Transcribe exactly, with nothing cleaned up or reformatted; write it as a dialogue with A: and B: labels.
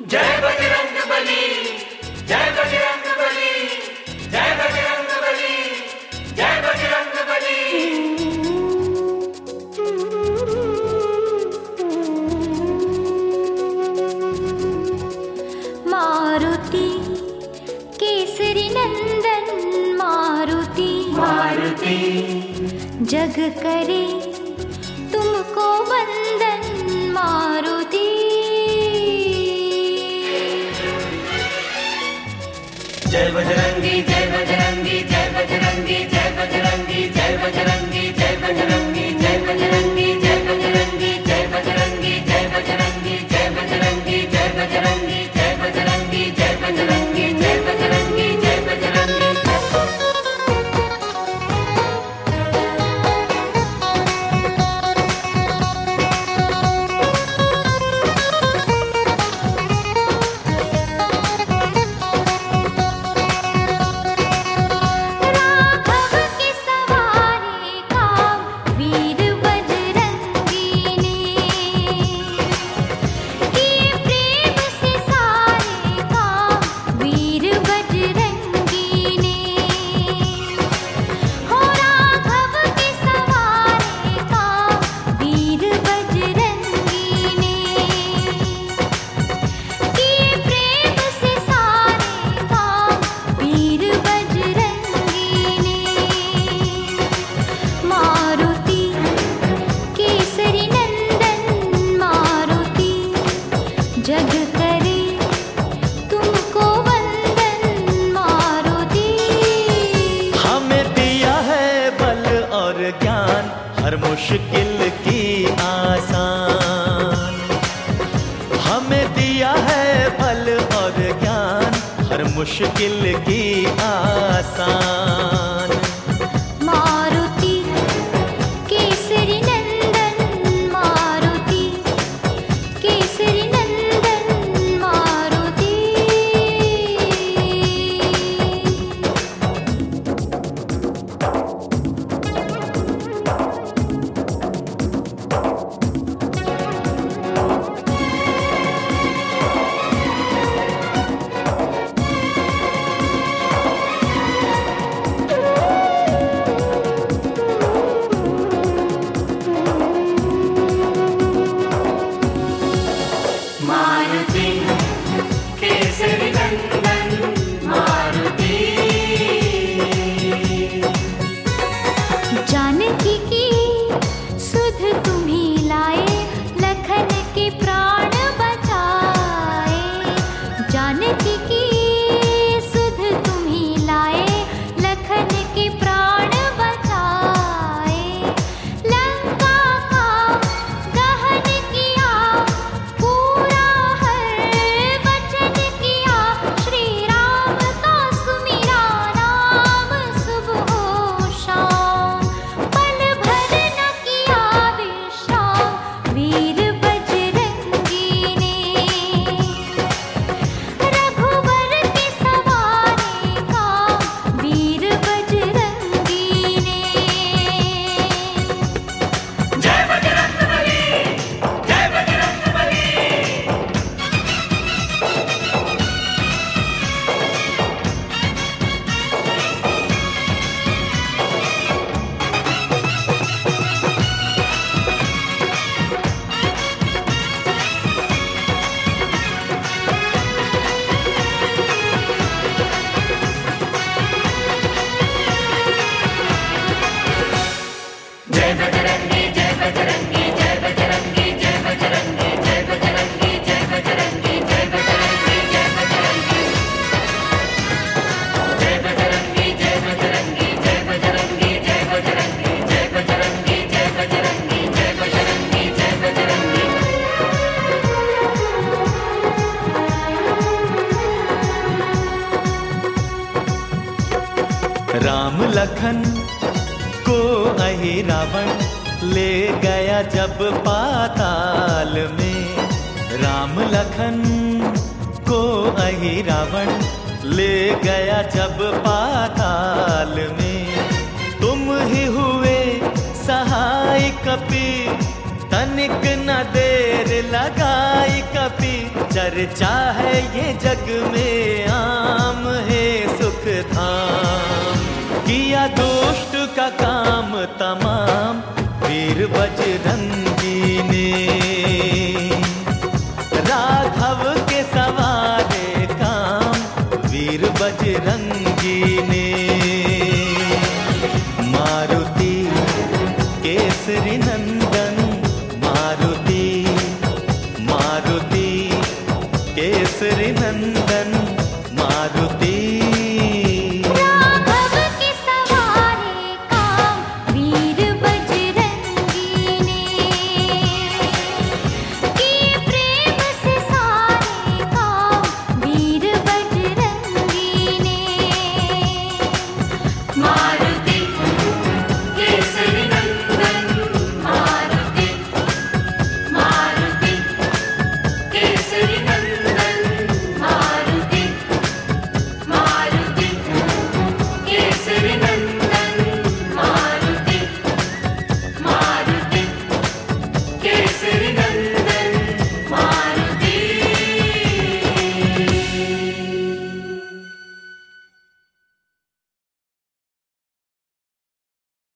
A: जय बजरंगबली, जय बजरंगबली, जय बजरंगबली, जय बजरंगबली।
B: मारुति केसरी नंदन मारुति,
A: मारुति
B: जग करे तुमको वंदन मारुति।
A: जय बजरंगी, जय बजरंगी, जय बजरंगी, जय बजरंगी, जय बजरंगी, जय बजरंगी, जय बजरंगी, जय बजरंगी, जय बजरंगी, जय बजरंगी, जय बजरंगी, जय बजरंगी, जय बजरंगी, जय बजरंगी, जय बजरंगी, जय बजरंगी।
B: जग करे तुमको वंदन मारुति।
C: हमें दिया है बल और ज्ञान, हर मुश्किल की आसान। हमें दिया है बल और ज्ञान, हर मुश्किल की आसान।
B: मारुति केसरी नंदन मारुति, केसरी जानकी की सुध तुम्ही लाए, लखन के प्राण बचाए। जानकी की सुध तुम्ही लाए, लखन के प्राण बचाए। लंका का दहन किया, पूरा हर वचन किया। श्री राम का सुमिरा नाम सुबह शाम, पल भर न किया विश्राम वीर बजरंगी ने। रघुवर के सवारे काम वीर बजरंगी ने।
A: जय बजरंगबली, जय बजरंगबली। जय बजरंगी, जय बजरंगी, जय बजरंगी, जय बजरंगी, जय बजरंगी, जय बजरंगी, जय बजरंगी, जय बजरंगी। जय बजरंगी, जय बजरंगी, जय बजरंगी, जय बजरंगी, जय बजरंगी, जय बजरंगी, जय बजरंगी, जय बजरंगी।
C: राम लखन को अहि रावण ले गया जब पाताल में। राम लखन को अहि रावण ले गया जब पाताल में। तुम ही हुए सहाय कपि, तनिक न देर लगाई कपि। जय चर्चा है ये जग में आम है सुख धाम, किया दुष्ट का काम तमाम वीर बजरंगी ने। राघव के सवारे काम वीर बजरंगी ने। मारुति केसरी नंदन, मारुति मारुति केसरी नंदन।